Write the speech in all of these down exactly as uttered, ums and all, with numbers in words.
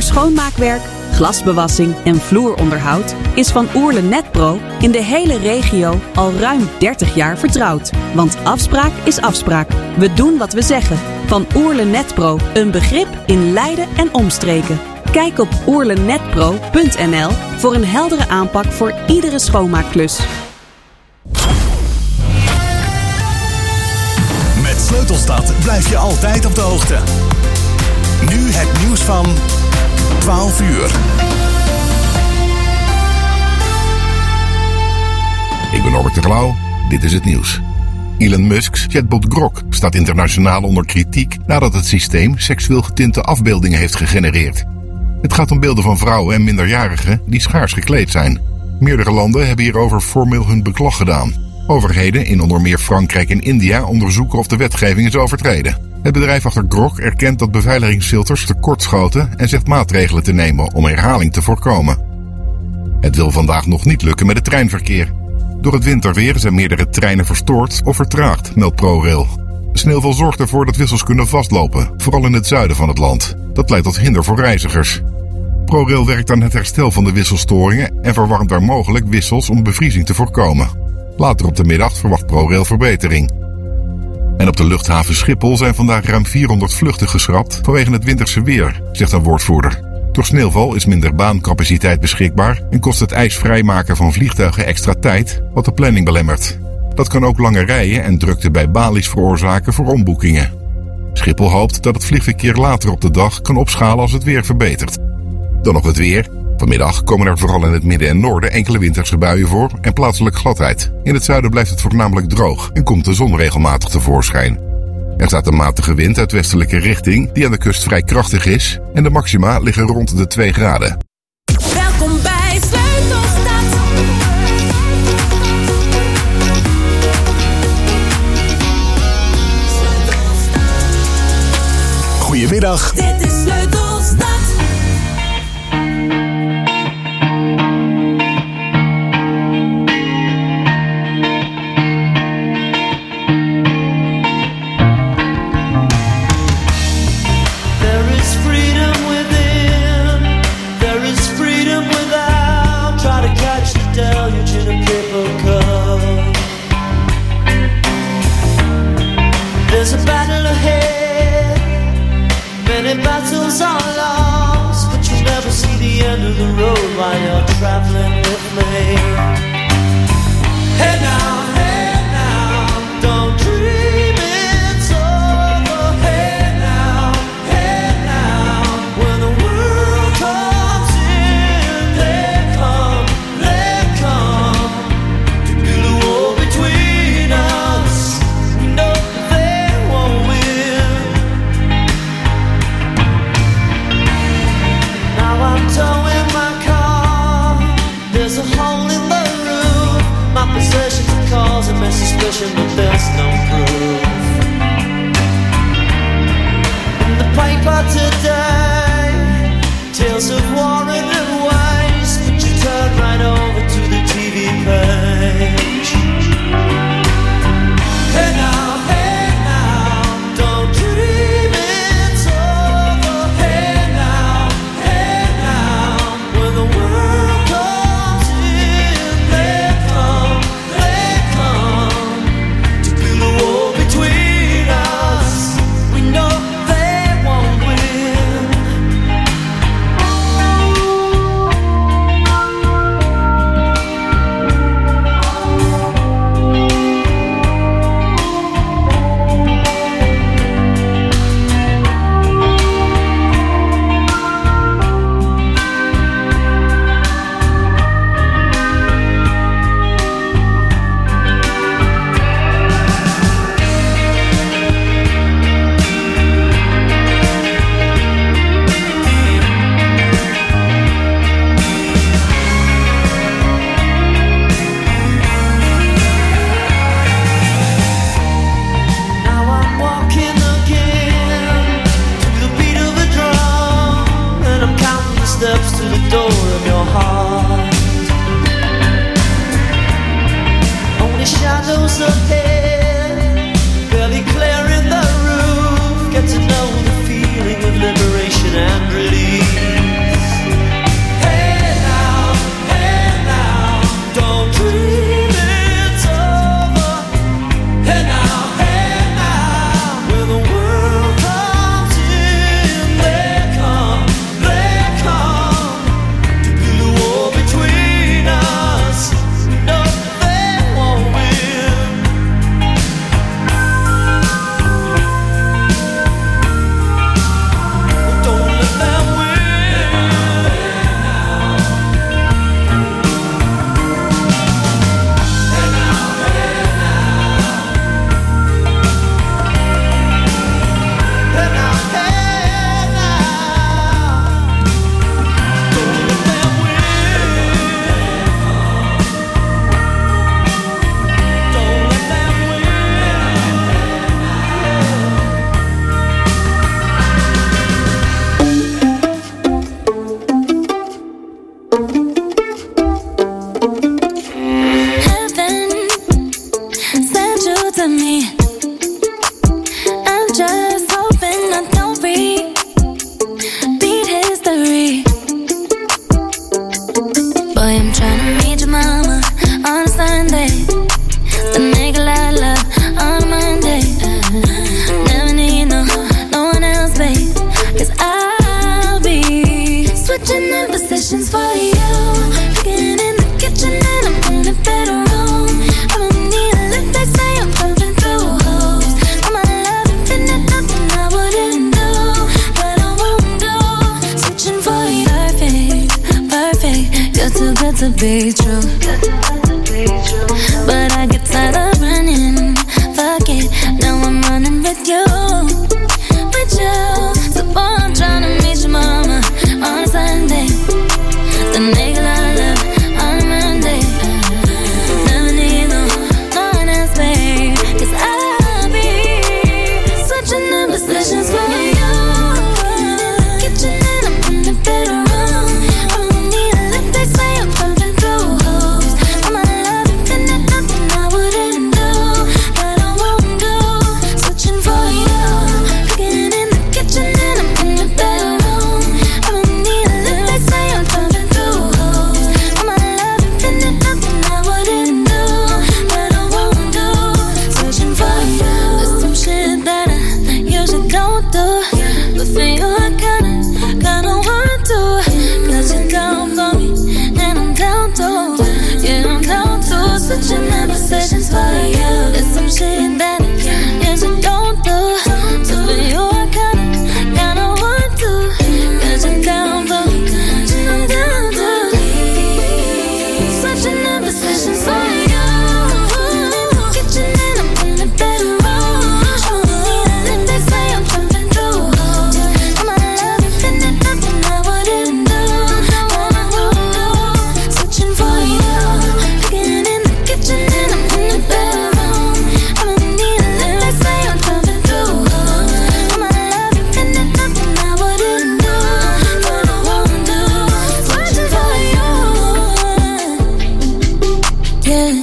voor schoonmaakwerk, glasbewassing en vloeronderhoud is Van Oerle Netpro in de hele regio al ruim dertig jaar vertrouwd. Want afspraak is afspraak. We doen wat we zeggen. Van Oerle Netpro, een begrip in Leiden en omstreken. Kijk op oerlenetpro punt n l voor een heldere aanpak voor iedere schoonmaakklus. Met Sleutelstad blijf je altijd op de hoogte. Nu het nieuws van twaalf uur. Ik ben Norbert de Klauw. Dit is het nieuws. Elon Musk's chatbot Grok staat internationaal onder kritiek nadat het systeem seksueel getinte afbeeldingen heeft gegenereerd. Het gaat om beelden van vrouwen en minderjarigen die schaars gekleed zijn. Meerdere landen hebben hierover formeel hun beklag gedaan. Overheden in onder meer Frankrijk en India onderzoeken of de wetgeving is overtreden. Het bedrijf achter Grok erkent dat beveiligingsfilters tekortschoten en zegt maatregelen te nemen om herhaling te voorkomen. Het wil vandaag nog niet lukken met het treinverkeer. Door het winterweer zijn meerdere treinen verstoord of vertraagd, meldt ProRail. Sneeuwval zorgt ervoor dat wissels kunnen vastlopen, vooral in het zuiden van het land. Dat leidt tot hinder voor reizigers. ProRail werkt aan het herstel van de wisselstoringen en verwarmt daar mogelijk wissels om bevriezing te voorkomen. Later op de middag verwacht ProRail verbetering. En op de luchthaven Schiphol zijn vandaag ruim vierhonderd vluchten geschrapt vanwege het winterse weer, zegt een woordvoerder. Door sneeuwval is minder baancapaciteit beschikbaar en kost het ijsvrijmaken van vliegtuigen extra tijd, wat de planning belemmert. Dat kan ook lange rijen en drukte bij balies veroorzaken voor omboekingen. Schiphol hoopt dat het vliegverkeer later op de dag kan opschalen als het weer verbetert. Dan nog het weer. Vanmiddag komen er vooral in het midden en noorden enkele winterse buien voor en plaatselijk gladheid. In het zuiden blijft het voornamelijk droog en komt de zon regelmatig tevoorschijn. Er staat een matige wind uit westelijke richting die aan de kust vrij krachtig is en de maxima liggen rond de twee graden. Welkom bij Sleutelstad. Goedemiddag. Dit is Sleutelstad. There's a battle ahead, many battles are lost, but you never see the end of the road while you're traveling with me. Hey now, hey now, don't dream it's over. Hey now, hey now, when the world comes in, they come, they come to build a wall between us. We know towing my car, there's a hole in the roof. My possessions are causing me suspicion, but there's no proof. In the paper today, tales of war and waste, but you turn right over to the T V page. Hey now, hey now, don't dream it's over. Hey now, hey now, when the world comes in, they come, they come to build a wall between us. We know they won't win. to be true. But I get tired of running. Fuck it, now I'm running with you. With you. So boy, I'm trying to meet your mama on Sunday. The nigga I love on Monday. Never need no, no one else, babe. Cause I'll be switching the positions for you. Kitchen and I'm in the bedroom. I don't need a lift, they say I'm pumping through holes. I'm a love infinite, nothing I wouldn't do, but I won't do. Switching for you. Cooking in the kitchen and I'm in the bedroom. I don't need a lift, they say I'm pumping through holes. I'm a love infinite, nothing I wouldn't do, but I won't do. Switching for you. There's some shit that I usually don't do, but for you I kinda, kinda want to. Cause you're down for me, and I'm down too. Yeah, I'm down too. Switching my positions for you. There's some shit that I usually don't do, but for you I kinda, kinda want to. Cause you're down for me, and I'm down too. Switching my positions for you. Kitchen and I'm in the bedroom. If they say I'm jumping through holes, I'm a love infinite, nothing I wouldn't do, but I won't do. Switching for you. Cooking in the kitchen and I'm in the bedroom. I don't need a lift, they say I'm jumping through holes. I'm a love infinite, nothing I wouldn't do, but I won't do. Switching for you. Yeah.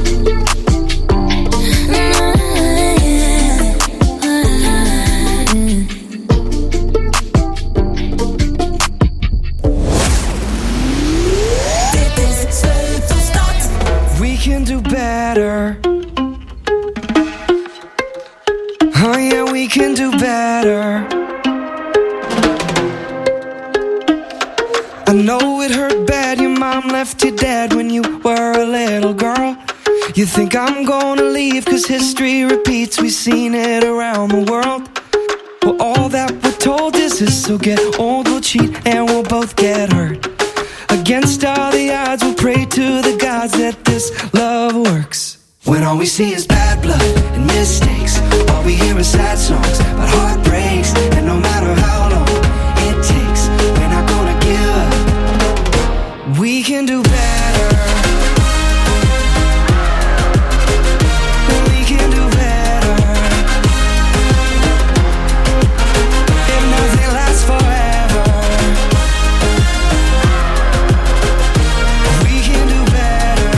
Dit is Sleutelstad. We can do better. Oh yeah, we can do better. I know it hurt bad, your mom left you dead when you were a little girl. You think I'm gonna leave cause history repeats, we've seen it around the world. Well, all that we're told is this, so get old, we'll cheat and we'll both get hurt. Against all the odds, we'll pray to the gods that this love works. When all we see is bad blood and mistakes, all we hear is sad songs about heartbreaks. And no matter how long it takes, we're not gonna give up. We can do better. We can do better. If nothing lasts forever, we can do better.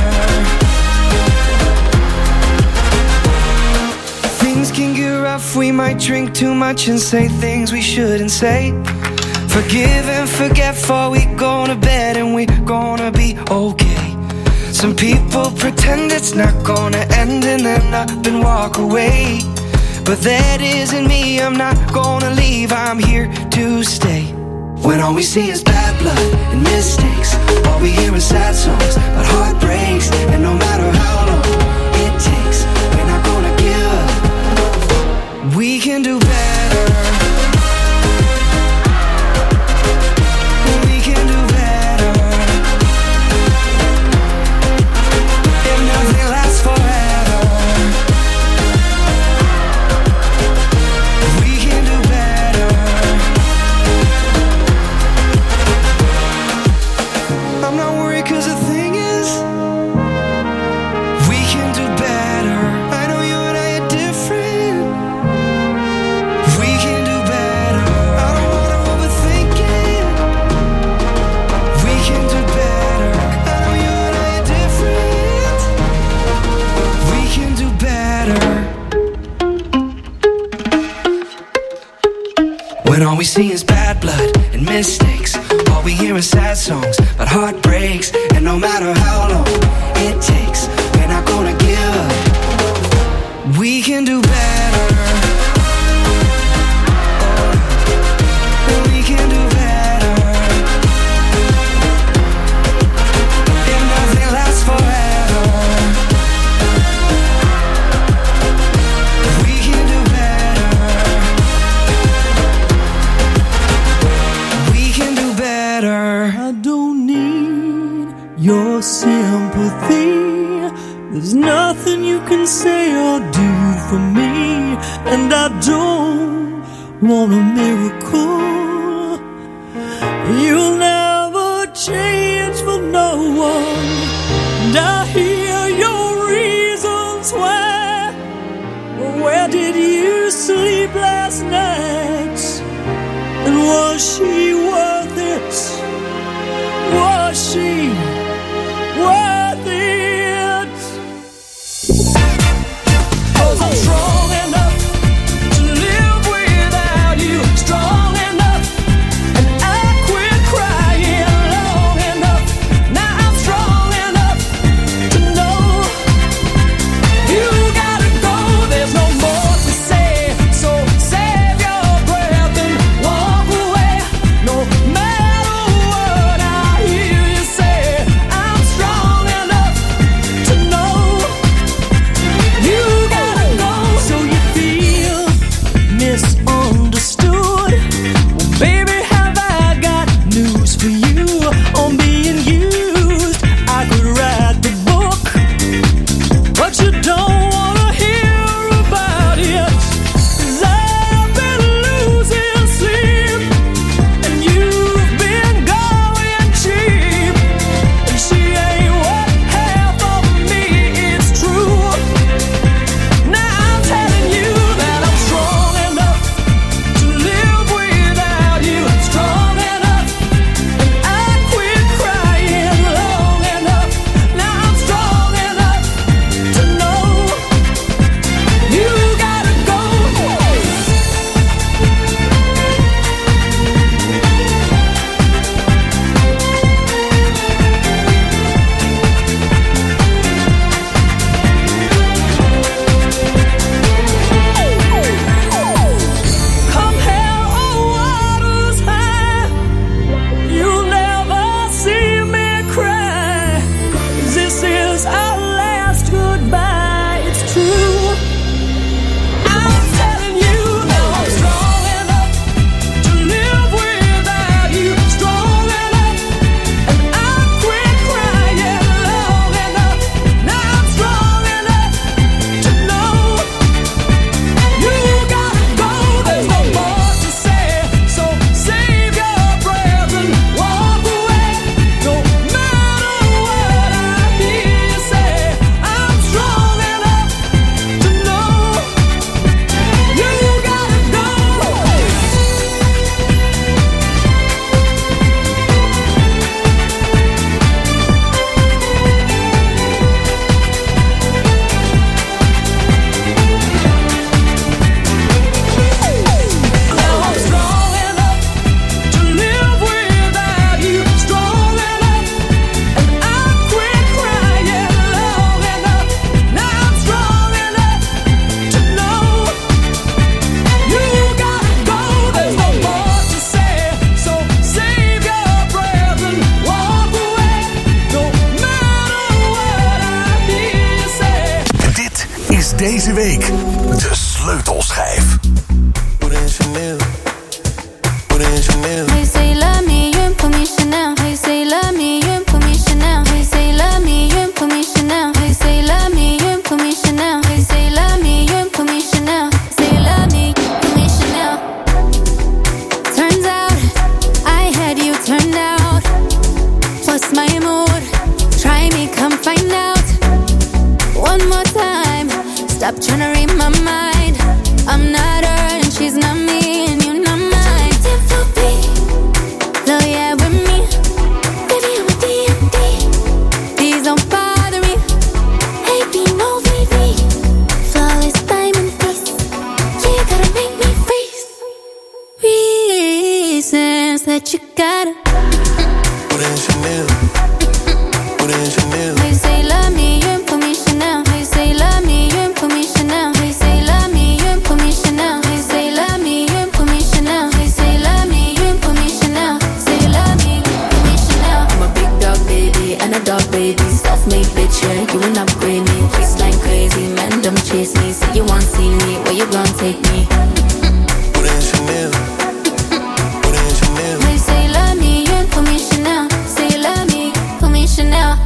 Things can get rough, we might drink too much and say things we shouldn't say. Forgive and forget before we go to bed, and we're gonna be okay. Some people pretend it's not gonna end and then up and walk away, but that isn't me, I'm not gonna leave, I'm here to stay. When all we see is bad blood and mistakes, all we hear is sad songs about heartbreaks. And no matter how long it takes, we're not gonna give up. We can do better. We can do better. If nothing lasts forever, we can do better. I'm not worried cause the thing is, we can do better. I know you and I are different. We can do better. I don't wanna overthink it. We can do better. I know you and I are different. We can do better. When all we see is bad blood and mistakes, all we hear is sad songs about heartbreaks. And no matter how long it takes, we're not gonna give up. We can do better. Oh, we can do better. If nothing lasts forever, we can do better. We can do better. I don't need your sympathy. There's nothing you can say or do for me, and I don't want a miracle. You'll never change for no one, and I hear your reasons why. Where did you sleep last night? And was she worth it? Was she worth it? 'Cause I'm strong enough to live without you, strong enough, and I quit crying long enough. Now I'm strong enough to know you gotta go. There's no more to say, so save your breath and walk away. No matter what I hear you say, I'm strong enough to know you gotta go. So you feel misunderstood? Well, baby, have I got news for you on being used. I could write the book, but you don't wanna hear about it. 'Cause I've been losing sleep, and you've been going cheap. And she ain't what half of me is true. Now I'm telling you that I'm strong enough to live without you, strong enough, and I quit crying long enough. Now I'm strong enough to know you gotta go. Come hell or waters high, you'll never see me cry. 'Cause this is our last goodbye, it's true. I'm telling you that I'm strong enough to live without you, strong enough, and I quit crying long enough. Now I'm strong enough to know you gotta go. There's no more to say, so save your breath and walk away. No matter what I hear you say, I'm strong enough to know you gotta go. Now I'm strong enough to live without you, strong enough, and I quit crying long enough. Now I'm strong enough to know you gotta go. There's no more to say, so save your breath and walk away. No matter what I hear you say. Dit is deze week de sleutelschijf. Hey, say love me, you ain't put me Chanel. Hey, say love me, you ain't put me Chanel. Hey, say love me, you ain't put me Chanel. Hey, say love me, you ain't put me Chanel. Hey, say love me, you ain't put me Chanel. Say love me, put me Chanel. Turns out I had you turned out. Plus my mood. Try me, come find out. One more time. Stop trying to read my mind. I'm not her and she's not me, and you're not mine. Love yeah with me. Baby, I'm a D and D. Please don't bother me. Hey, be no V V. Flawless diamond face. Yeah, you gotta make me freeze. Reasons that you gotta. Hey, say love me, you ain't put me Chanel. Hey, say love me, you ain't put me Chanel. Hey, say love me, you ain't put me Chanel. Hey, say love me, you ain't put me Chanel. Hey, say love me, you ain't put me Chanel. Say love me, put me Chanel. I'm a big dog baby and a dog baby. Self-made bitch, yeah, you ain't upgrade me. Waistline crazy, man, don't chase me. Say you want see me, where you gon' take me? Hey, say love me, you ain't put me Chanel. Say love me, put me Chanel.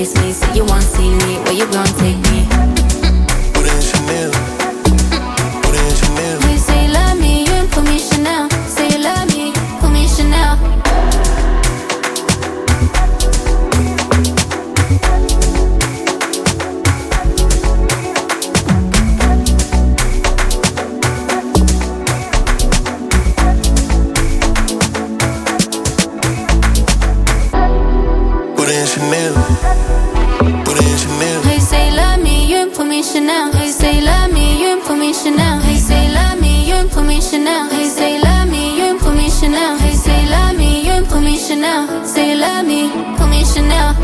chase me, say you want see me, where you gon' take me? Put in Chanel. Put in Chanel. We say you love me, you ain't put me Chanel. Say you love me, put me Chanel. Chanel. Put in Chanel. Hey, say you love me, you ain't put me Chanel. Hey, say you love me, you ain't put me Chanel. Hey, say you love me, you ain't put me Chanel. Hey, say you love me, you ain't put me Chanel. Hey, say you love me, you ain't put me Chanel. Say you love me, put me Chanel.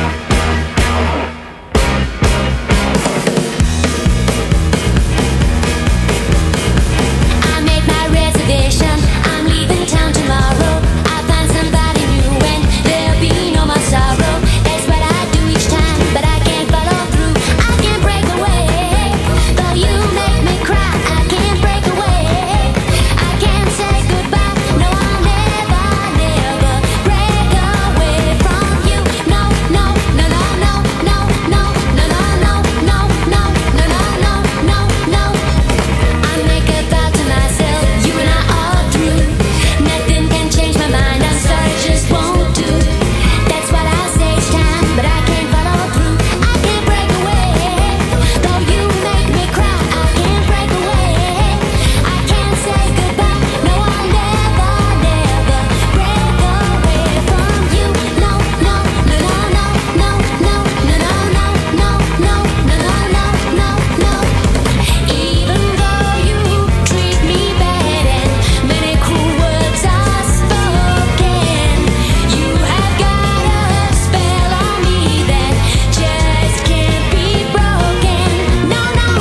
I made my reservation. I'm leaving town tomorrow. I find somebody new and there'll be no more sorrow. That's what I do each time, but I can't follow through. I can't break away, though you make me cry. I can't break away. I can't say goodbye. No, I'll never, never break away from you. No, no, no, no, no, no, no, no, no, no, no, no, no, no, no, no. I make a vow to myself, you and I are through. Nothing can change my mind. I'm sorry, just won't do. That's what I say each time, but I can't follow through. I can't break away, though you make me cry. I can't break away. I can't say goodbye. No, I'll never, never break away from you. No, no, no, no, no, no, no, no, no, no, no, no, no, no, no, no. Even though you treat me bad and many cruel words are spoken, you have got a spell on me that just can't be broken. No, no.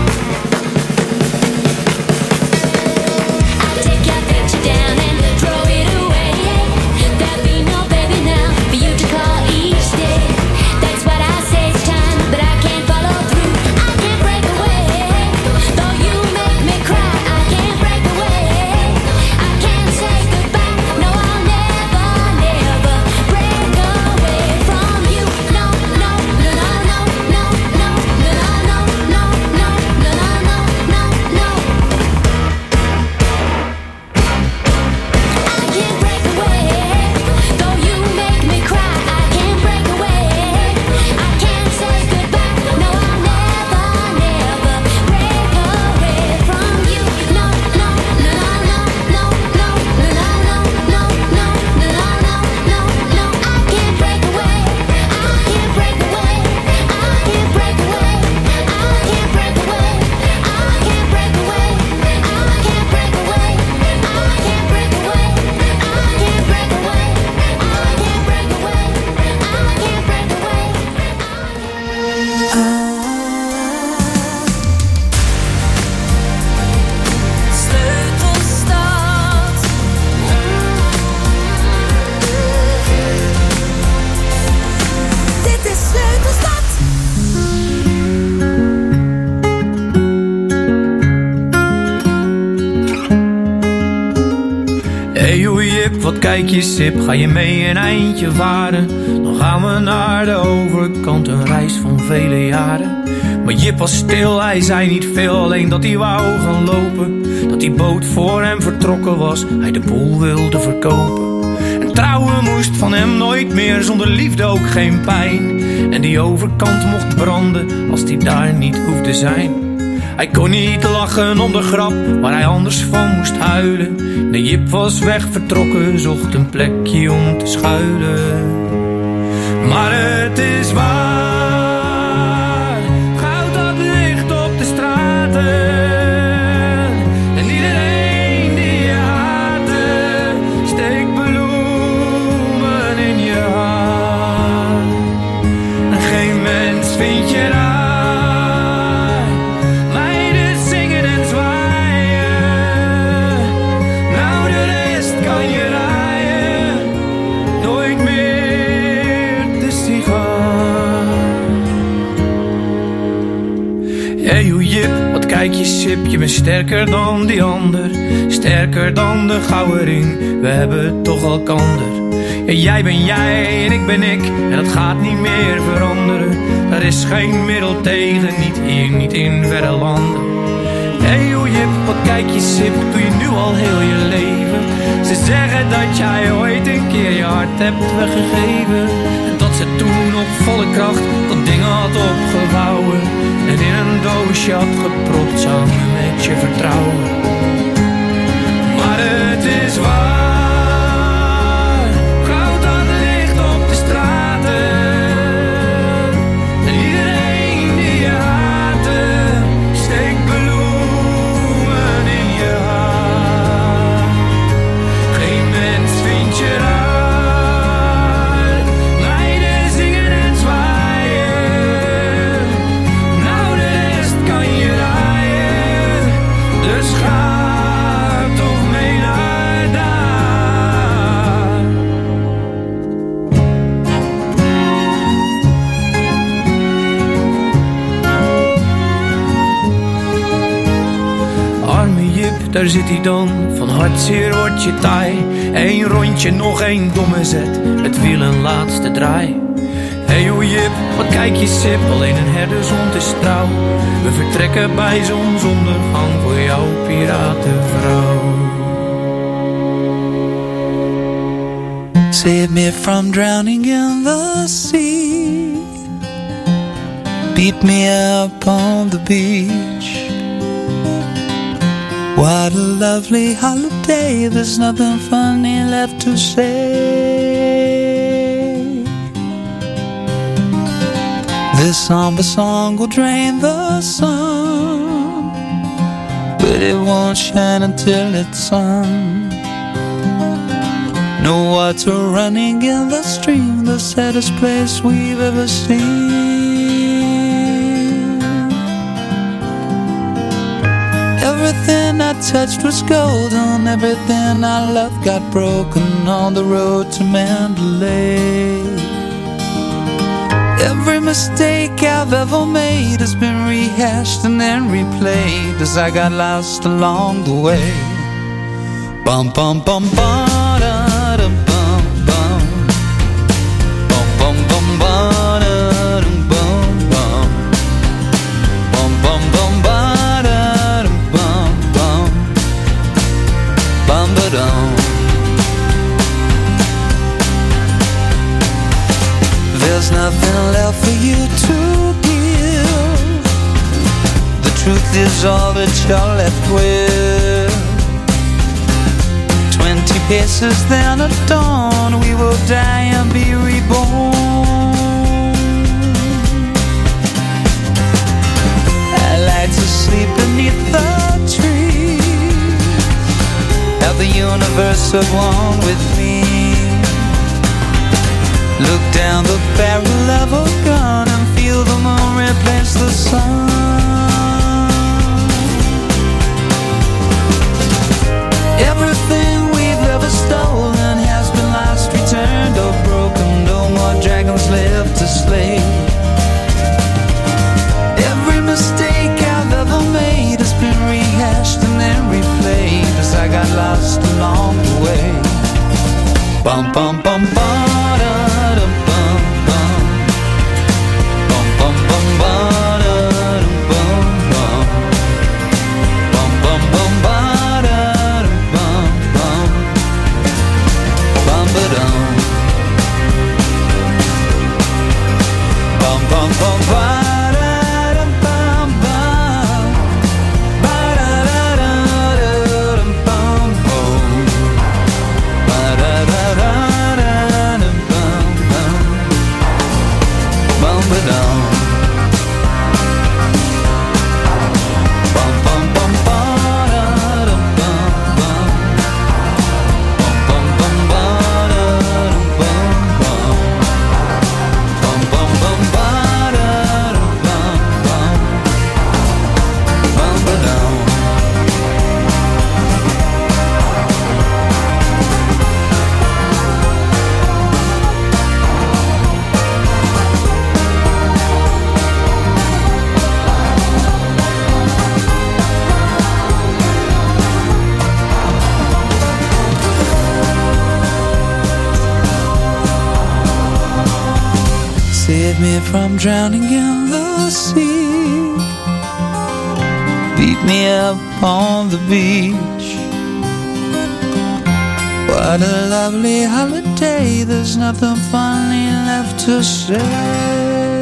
I take your picture down and throw it away. There'll be no baby now for you to call each day. That's what I say each time, but I can't follow through. I can't break away, though you make me cry. I can't break away. I can't say goodbye. No, I'll never, never break away from you. No, no, no, no, no, no, no, no, no, no, no, no, no, no, no. I can't break away, though you make me cry. I can't break away. I can't say goodbye. No, I'll never, never break away from you. No, no, no, no, no, no, no, no, no, no, no, no, no, no. I can't break away. I can't break away. I can't break away. I can't break away. I can't break away. I can't break away. I can't break away. I can't break away. I can't break away. I can't break away. Sleutelstad. Dit is Sleutelstad. Hey hoe Jip, wat kijk je sip, ga je mee een eindje varen? Dan gaan we naar de overkant, een reis van vele jaren. Maar Jip was stil, hij zei niet veel, alleen dat hij wou gaan lopen. Dat die boot voor hem vertrokken was, hij de boel wilde verkopen. En trouwen moest van hem nooit meer, zonder liefde ook geen pijn. En die overkant mocht branden, als die daar niet hoefde zijn. Hij kon niet lachen om de grap, waar hij anders van moest huilen. De Jip was weg vertrokken, zocht een plekje om te schuilen. Maar het is waar, goud dat ligt op de straten. En iedereen die je haatte, steekt bloemen in je haar. En geen mens vindt je raar. Meiden zingen en zwaaien. Nou de rest kan je raaien. Nooit meer de sigaar. Hey hoe Jip, wat kijk je sip. Je bent sterker dan die ander. Sterker dan de gouden ring. We hebben toch elkander. En jij ben jij en ik ben ik, en dat gaat niet meer veranderen. Er is geen middel tegen, niet hier, niet in verre landen. Hey hoe jip, wat kijk je sip, doe je nu al heel je leven. Ze zeggen dat jij ooit een keer je hart hebt weggegeven. En dat ze toen op volle kracht dat ding had opgevouwen. En in een doosje had gepropt samen met je vertrouwen. Maar het is waar, goud dat ligt op de straten. En iedereen die je haatte, steekt bloemen in je haar. Geen mens vindt je raar, meiden zingen en zwaaien. Nou de rest kan je raaien, dus ga toch mee naar daar. Arme Jip, daar zit hij dan, van hartzeer wordt je taai. Eén rondje, nog één domme zet, het wiel een laatste draai. Hey hoe Jip, wat kijk je sip, alleen een herdershond is trouw. We vertrekken bij zonsondergang voor jouw piratenvrouw. Save me from drowning in the sea. Beat me up on the beach. What a lovely holiday, there's nothing funny left to say. This somber song will drain the sun, but it won't shine until it's sung. No water running in the stream, the saddest place we've ever seen. Everything I touched was golden, everything I loved got broken on the road to Mandalay. Every mistake I've ever made has been rehashed and then replayed as I got lost along the way. Bum bum bum bum. There's nothing left for you to give. The truth is all that you're left with. Twenty paces then at dawn, we will die and be reborn. I like to sleep beneath the trees, have the universe at one with me. Look down the barrel of a gun and feel the moon replace the sun. Everything we've ever stolen has been lost, returned or broken. No more dragons left to slay. Every mistake I've ever made has been rehashed and then replayed as I got lost along the way. Bum bum bum bum. me from drowning in the sea. Beat me up on the beach. What a lovely holiday. There's nothing funny left to say.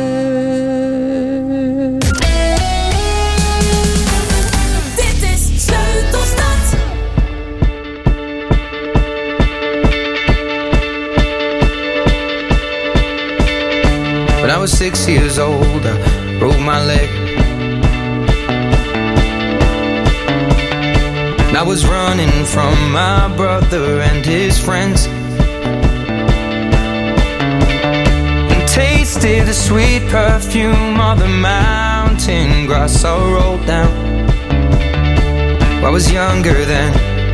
When I was six years old, I broke my leg. And I was running from my brother and his friends, and tasted the sweet perfume of the mountain grass I rolled down. I was younger then.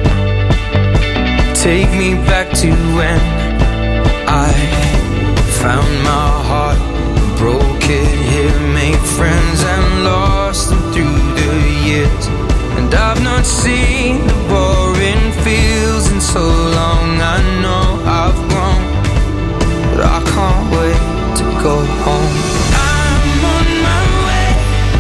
Take me back to when I found my heart, broke it here, made friends and lost them through the years. And I've not seen the boring fields in so long. I know I've grown, but I can't wait to go home. I'm on my way,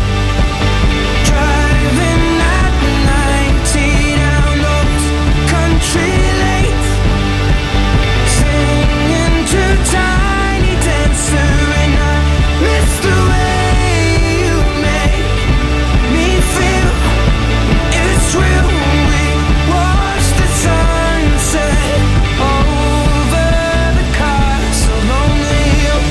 driving at ninety down those country lanes, singing to Tiny Dancer, and I miss the way you make me feel. It's real. We watch the sunset over the castle on the hill.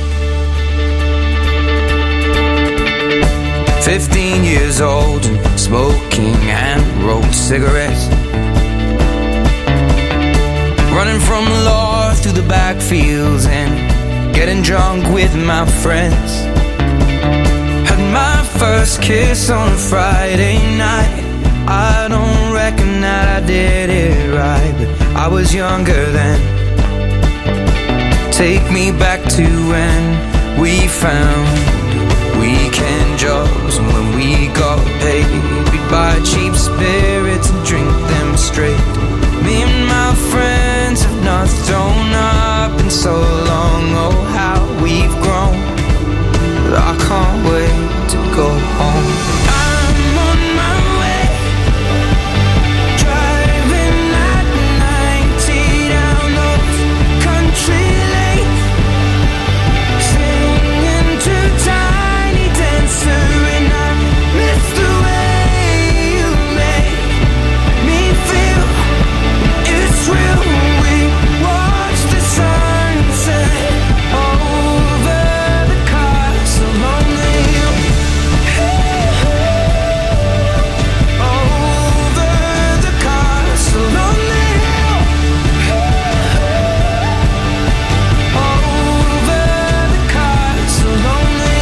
Fifteen years old and smoking and rolled cigarettes, running from the law through the backfields and getting drunk with my friends. Had my first kiss on a Friday night. I don't reckon that I did it right, but I was younger then. Take me back to when we found weekend jobs, and when we got paid, we'd buy cheap spirits and drink them straight. Me and my friends have not thrown up in so long. Oh, how we've grown, but I can't wait to go home. I'm on my way, driving at ninety down those country lanes, singing to Tiny Dancer, and I miss the way you make me feel. It's real. We watch the sunset over the castle on the hill. Over the castle on the hill. Over the castle on the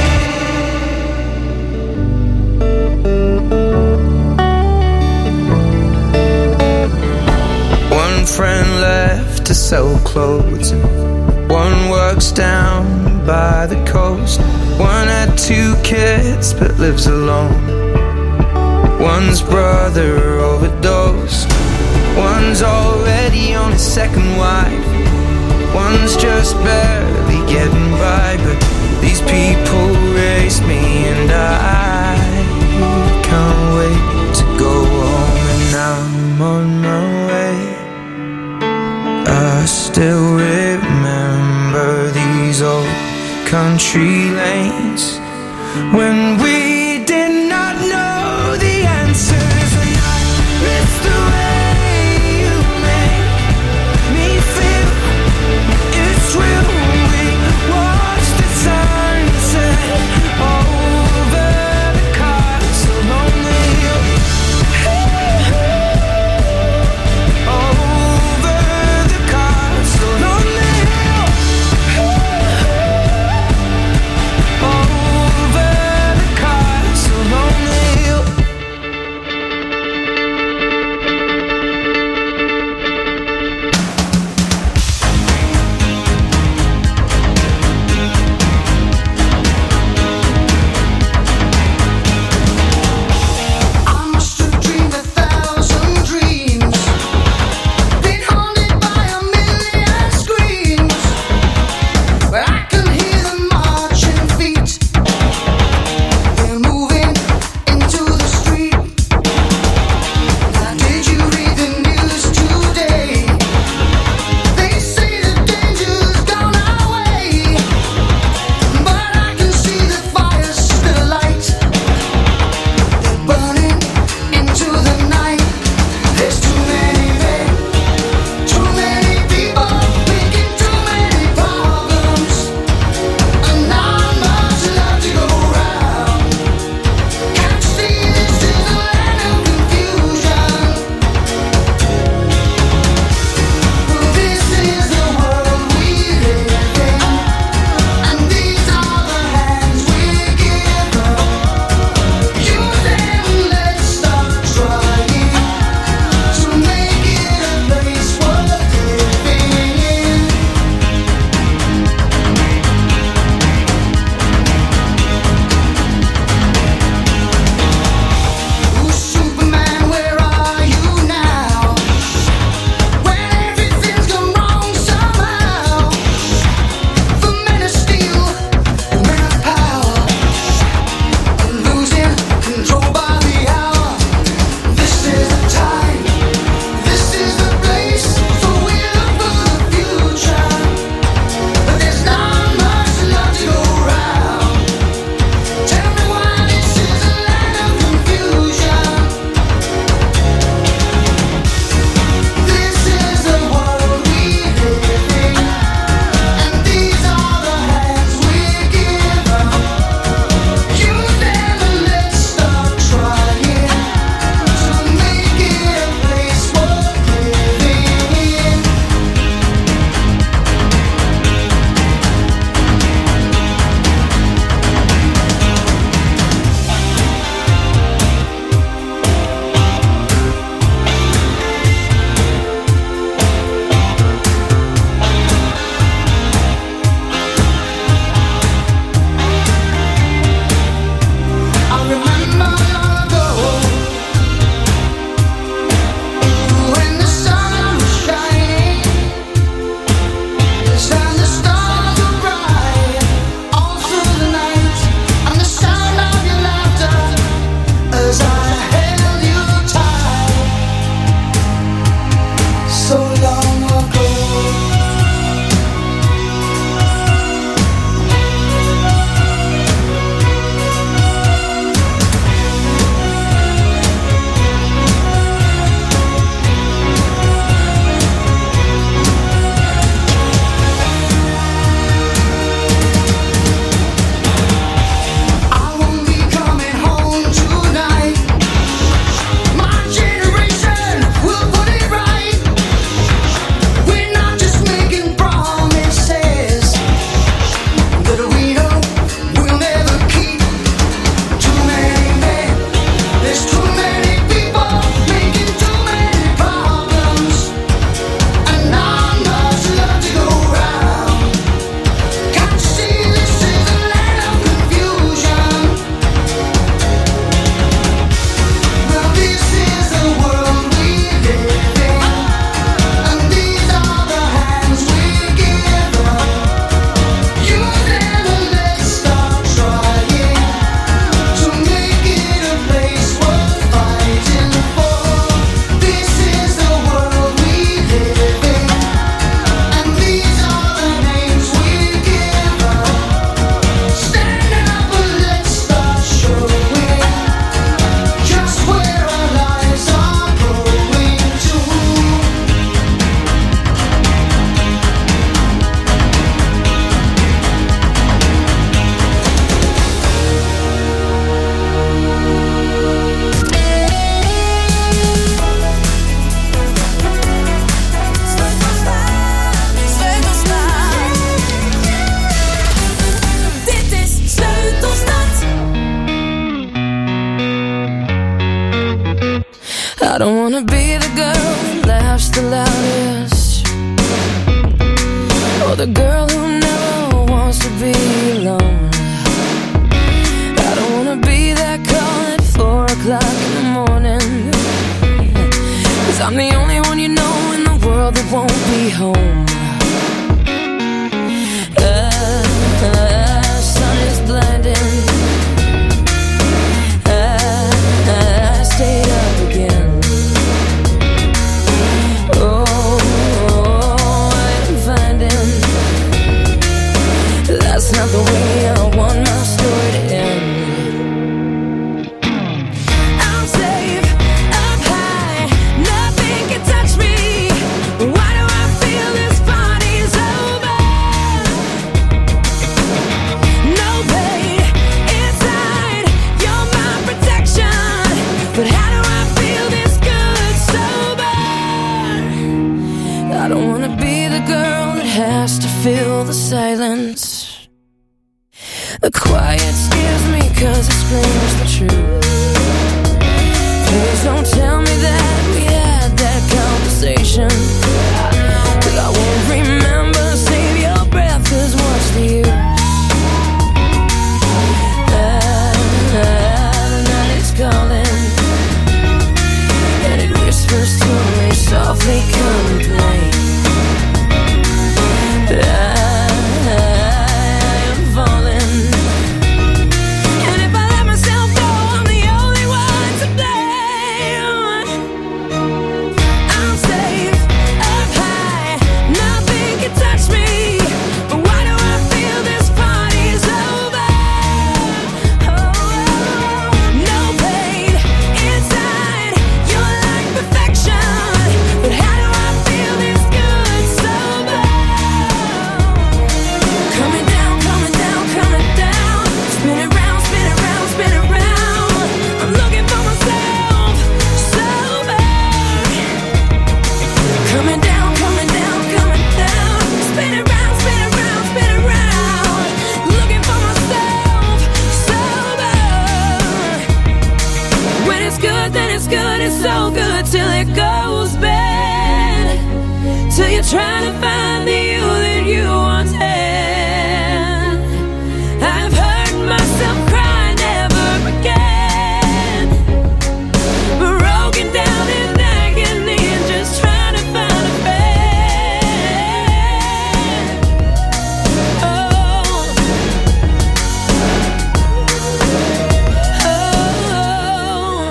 hill. One friend left to sell clothes, and one works down by the coast. One had two kids but lives alone. One's brother overdosed. One's already on his second wife. One's just barely getting by, but these people race me, and I can't wait to go home. And I'm on my way. I still remember these old country lanes when we did not know the answers, and I miss the way you make me feel. It's real. We watch the sunset over the castle on the hill. Over the castle on the hill. Over the castle on wanna be the girl that laughs the loudest, or the girl who never wants to be alone. I don't wanna be that call at four o'clock in the morning, 'cause I'm the only one you know in the world that won't be home. The sun is blinding, I stayed up again. Oh, I'm finding that's not the way I want my story to end. I'm safe up high, nothing can touch me. Why do I feel this party's over? No pain inside, you're my protection. But how do I feel this good sober? I don't wanna be the girl that has to fill the silence. The quiet scares me 'cause it screams the truth. Please don't tell me that we had that conversation, 'cause I won't remember. Save your breath, 'cause what's the use? The night is calling, and it whispers to me softly, come and play. I am falling, and if I let myself go, I'm the only one to blame. I'm safe up high, nothing can touch me. But why do I feel this party's over? Oh, no pain inside, you're like perfection. But how do I feel this good sober? Coming down, coming down, coming down. Spin it round, spin it round, spin it round. I'm looking for myself sober. Coming down, coming down, coming down. Spin it round, spin it round, spin it round. Looking for myself sober. When it's good, then it's good, it's so good till it goes bad. Till you're trying to find the you that you once had. I've heard myself cry never again, broken down in agony and just trying to find a bed. Oh, oh,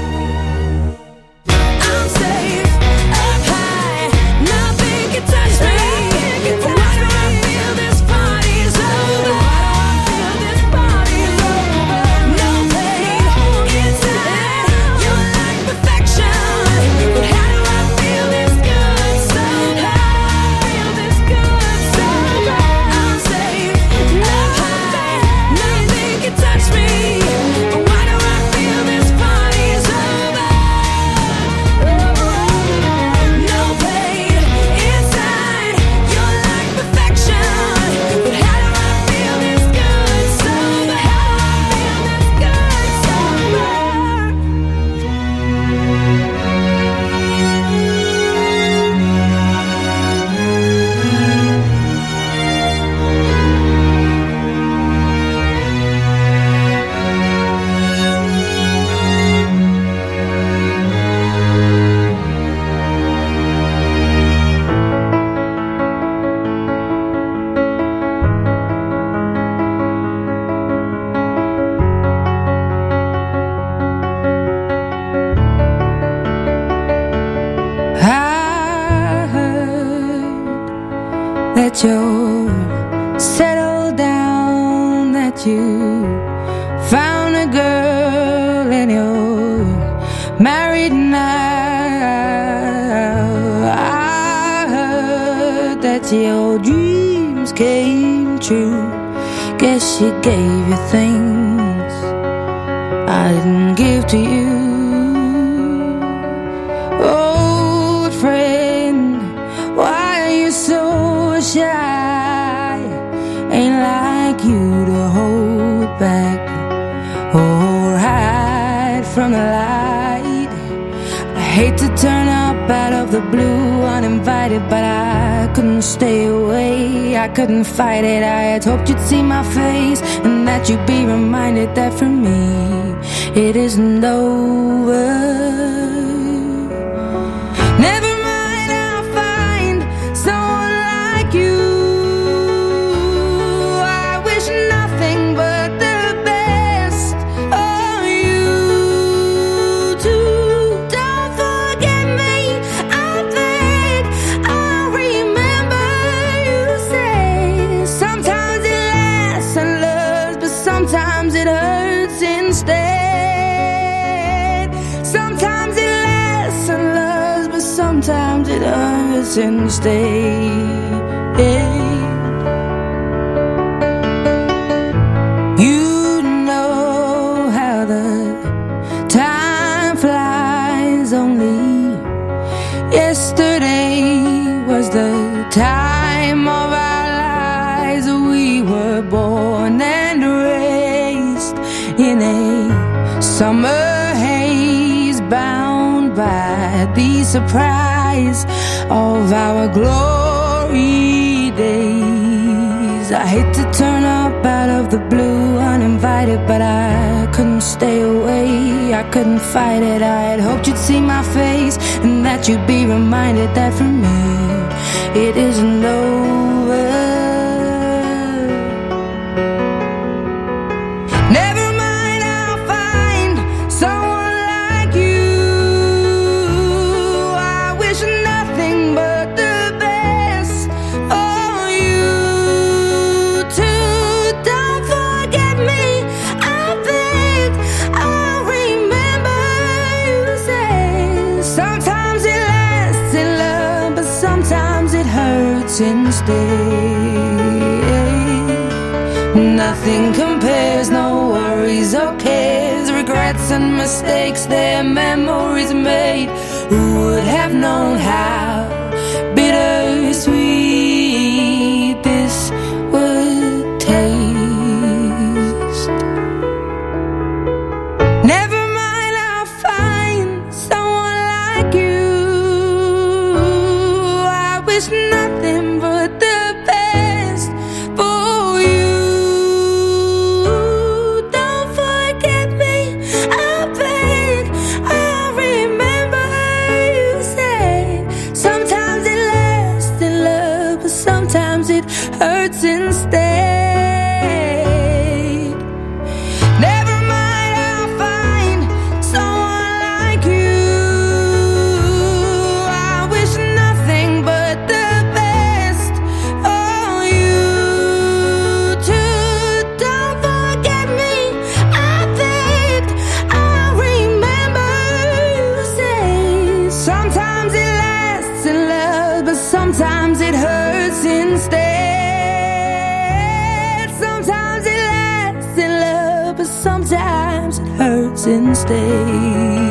I'm safe up high, nothing can touch me. Why do I feel this party's over? This party's over. No pain inside, you're like perfection. But how do I feel this good sober? Feel this good sober. I'm safe up high, nothing can touch me. But why do I feel this party's over? No pain inside, you're like perfection. But how do I feel this good sober? How do I feel this good sober? I heard that you're settled down, that you found a girl and you're married now. I heard that your dreams came true. Guess she gave you things I didn't give to you. Old friend, why are you so shy? Ain't like you to hold back or hide from the light. I hate to turn up out of the blue uninvited, but I couldn't stay away. I couldn't fight it. I had hoped you'd see my face and that you'd be reminded that for me it isn't over. Never mind, I'll find someone like you. I wish nothing but the best of you too. Don't forget me, I think I remember you say sometimes it lasts and loves, but sometimes it hurts instead. Sometimes it lasts and loves, but sometimes it hurts instead. You know how the time flies. Only yesterday was the time of our lives. We were born and raised in a summer haze, bound by the surprise of our glory days. I hate to turn up out of the blue uninvited, but I couldn't stay away. I couldn't fight it. I had hoped you'd see my face and that you'd be reminded that for me it isn't over. Never mind, I'll find someone like you. I wish nothing but the best for you too. Don't forget me, I think I remember you say sometimes it lasts in love, but sometimes it hurts instead. Nothing compares, no worries or cares, regrets and mistakes, their memories made. Who would have known how bittersweet this would taste? Never mind, I'll find someone like you. I wish nothing but the best for you. Don't forget me, I think I remember you say sometimes it lasts in love, but sometimes it hurts instead. Never mind, I'll find someone like you. I wish nothing but the best for you too. Don't forget me, I think I remember you say sometimes it lasts in love, but sometimes it hurts instead. Sometimes it lasts in love, but sometimes it hurts instead.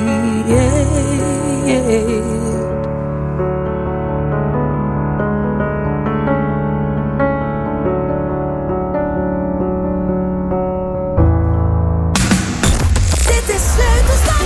Dit is Sleutelstad.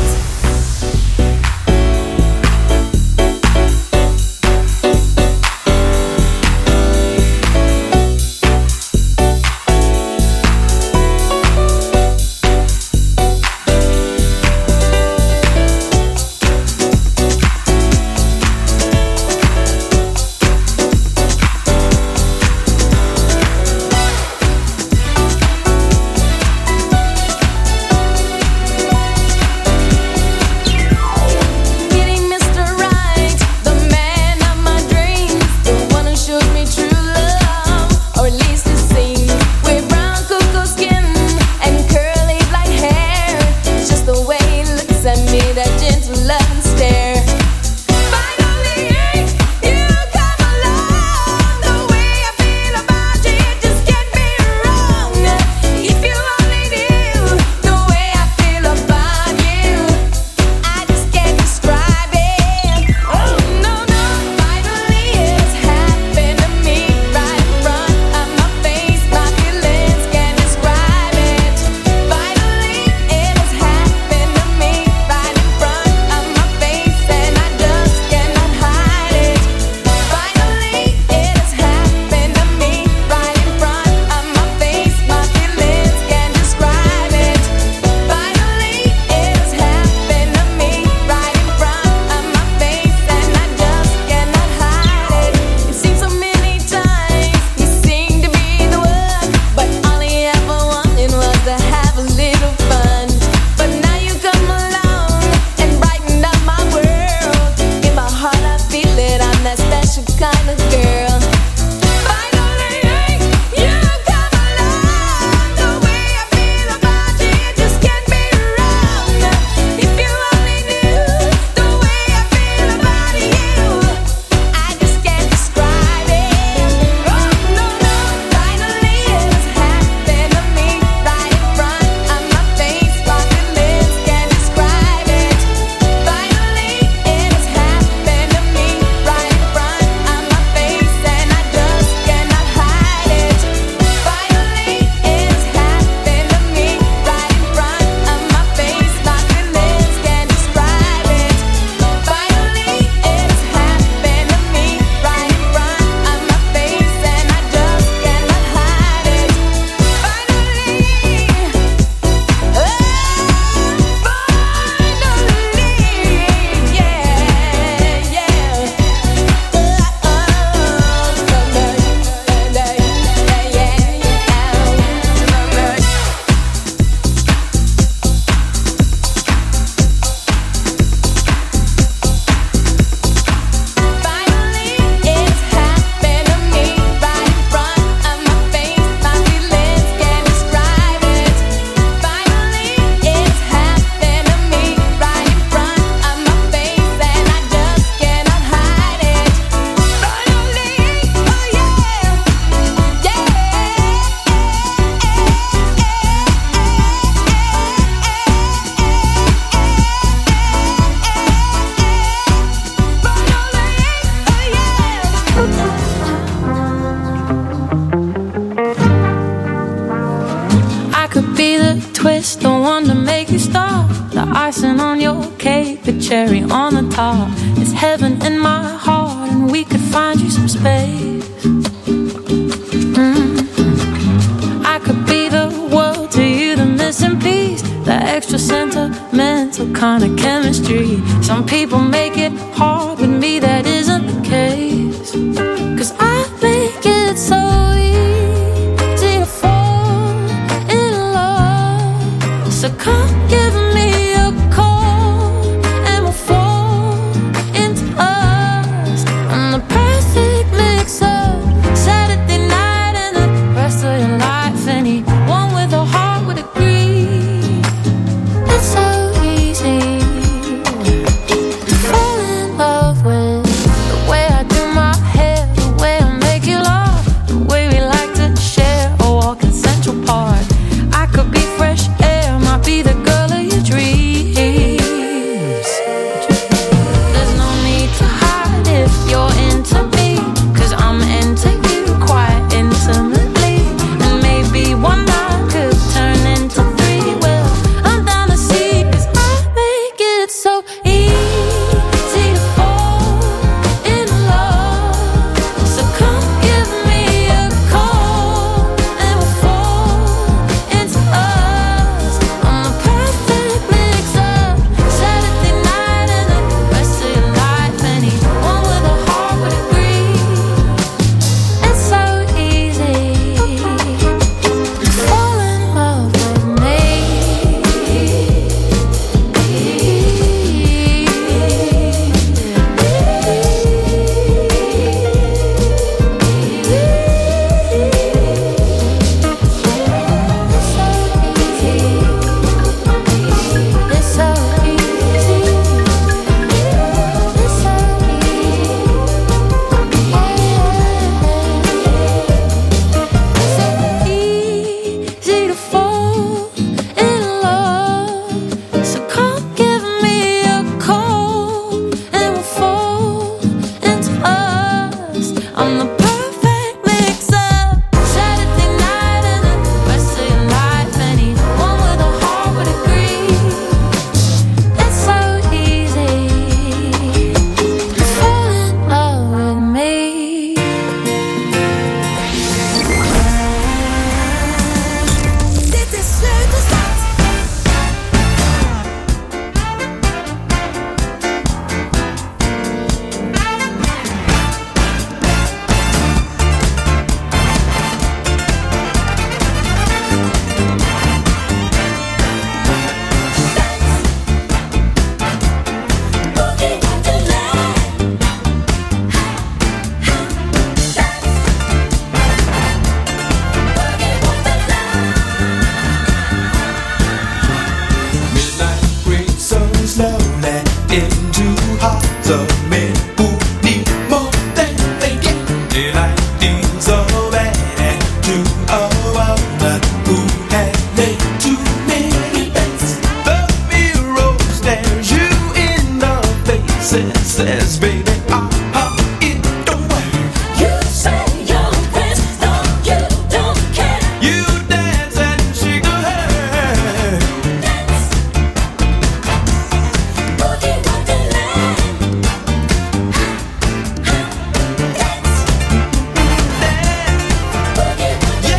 have a little fun. But now you come along and brighten up my world. In my heart I feel it, I'm that special kind of girl. Cherry on the top, it's heaven in my heart, and we could find you some space. Mm. I could be the world to you, the missing piece, the extra sentimental kind of chemistry. Some people make it hard, with me that isn't the case. 'Cause I make it so easy to fall in love. So come give me a call. Be the says, baby, ah, ah, it don't work. You say you're Prince, no, you don't care. You dance and shake the hair. Dance, boogie wonderland. Ha, ha, dance, dance, boogie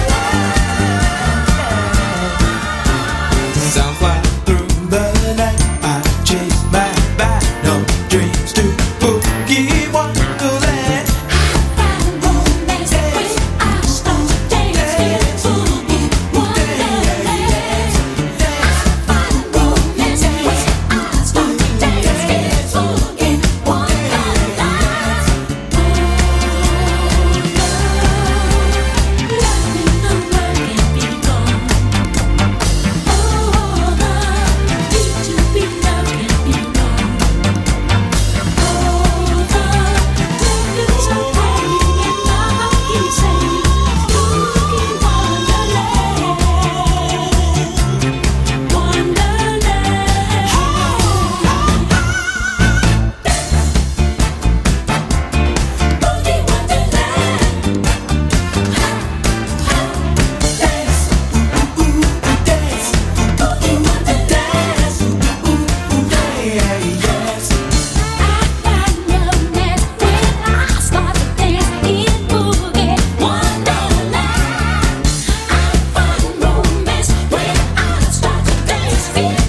wonderland. Sound fly through the night. I chase my back, no dreams to boogie wonderland. I find romance when I start to dance in boogie wonderland. I find romance when I start to dance in boogie wonderland. Oh, love, nothing the world can be gone. Oh, the need to be loved can be gone. Oh, the records are playing and my heart keeps saying, Boogie Wonderland, Wonderland. Boogie Wonderland. Dance, ooh, ooh, dance. Boogie Wonderland. Ooh, ooh, dance, yes. I find romance when I start to dance in boogie wonderland. I find romance when I start to dance in boogie wonderland.